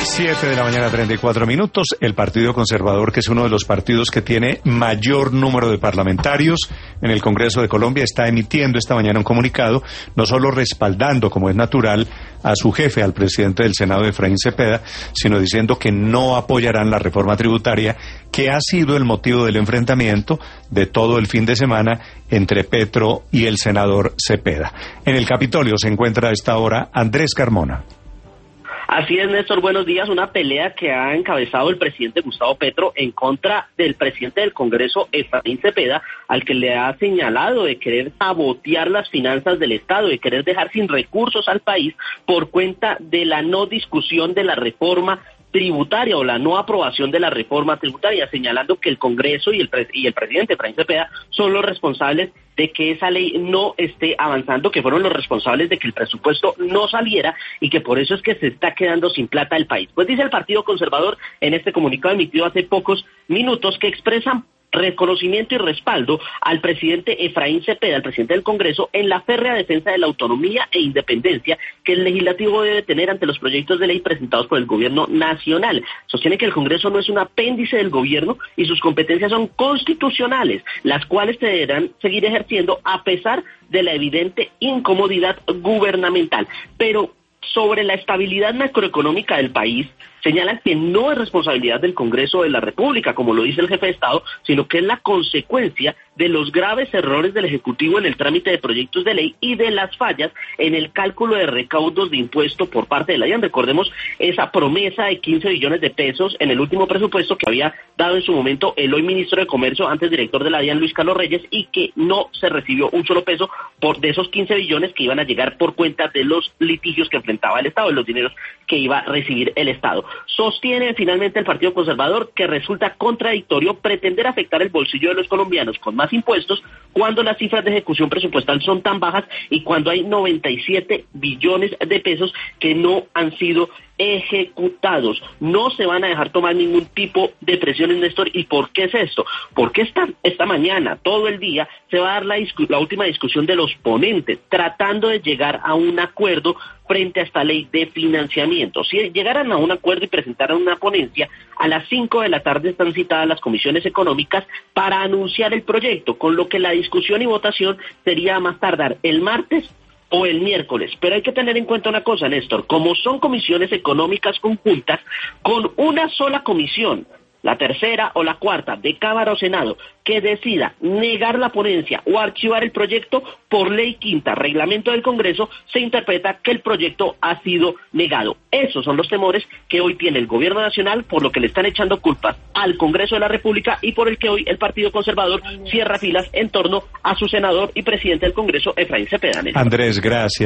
7 de la mañana, 34 minutos. El Partido Conservador, que es uno de los partidos que tiene mayor número de parlamentarios en el Congreso de Colombia, está emitiendo esta mañana un comunicado, no solo respaldando, como es natural, a su jefe, al presidente del Senado, Efraín Cepeda, sino diciendo que no apoyarán la reforma tributaria, que ha sido el motivo del enfrentamiento de todo el fin de semana entre Petro y el senador Cepeda. En el Capitolio se encuentra a esta hora Andrés Carmona. Así es, Néstor, buenos días. Una pelea que ha encabezado el presidente Gustavo Petro en contra del presidente del Congreso, Efraín Cepeda, al que le ha señalado de querer sabotear las finanzas del Estado, de querer dejar sin recursos al país por cuenta de la no discusión de la reforma tributaria o la no aprobación de la reforma tributaria, señalando que el Congreso y el presidente Efraín Cepeda son los responsables de que esa ley no esté avanzando, que fueron los responsables de que el presupuesto no saliera y que por eso es que se está quedando sin plata el país. Pues dice el Partido Conservador en este comunicado emitido hace pocos minutos que expresan reconocimiento y respaldo al presidente Efraín Cepeda, al presidente del Congreso, en la férrea defensa de la autonomía e independencia que el legislativo debe tener ante los proyectos de ley presentados por el gobierno nacional. Sostiene que el Congreso no es un apéndice del gobierno y sus competencias son constitucionales, las cuales se deberán seguir ejerciendo a pesar de la evidente incomodidad gubernamental. Pero sobre la estabilidad macroeconómica del país, señalan que no es responsabilidad del Congreso de la República, como lo dice el jefe de Estado, sino que es la consecuencia de los graves errores del Ejecutivo en el trámite de proyectos de ley y de las fallas en el cálculo de recaudos de impuesto por parte de la DIAN. Recordemos esa promesa de 15 billones de pesos en el último presupuesto que había dado en su momento el hoy ministro de Comercio, antes director de la DIAN, Luis Carlos Reyes, y que no se recibió un solo peso de esos 15 billones que iban a llegar por cuenta de los litigios que enfrentaba el Estado, de los dineros que iba a recibir el Estado. Sostiene finalmente el Partido Conservador que resulta contradictorio pretender afectar el bolsillo de los colombianos con más impuestos cuando las cifras de ejecución presupuestal son tan bajas y cuando hay 97 billones de pesos que no han sido ejecutados. No se van a dejar tomar ningún tipo de presiones, Néstor. ¿Y por qué es esto? Porque esta mañana, todo el día, se va a dar la última discusión de los ponentes, tratando de llegar a un acuerdo frente a esta ley de financiamiento. Si llegaran a un acuerdo y presentaran una ponencia, a las 5 de la tarde están citadas las comisiones económicas para anunciar el proyecto, con lo que la discusión y votación sería a más tardar el martes o el miércoles. Pero hay que tener en cuenta una cosa, Néstor, como son comisiones económicas conjuntas, con una sola comisión, la tercera o la cuarta de Cámara o Senado, que decida negar la ponencia o archivar el proyecto, por ley quinta, reglamento del Congreso, se interpreta que el proyecto ha sido negado. Esos son los temores que hoy tiene el Gobierno Nacional, por lo que le están echando culpas al Congreso de la República y por el que hoy el Partido Conservador cierra filas en torno a su senador y presidente del Congreso, Efraín Cepeda. Andrés, gracias.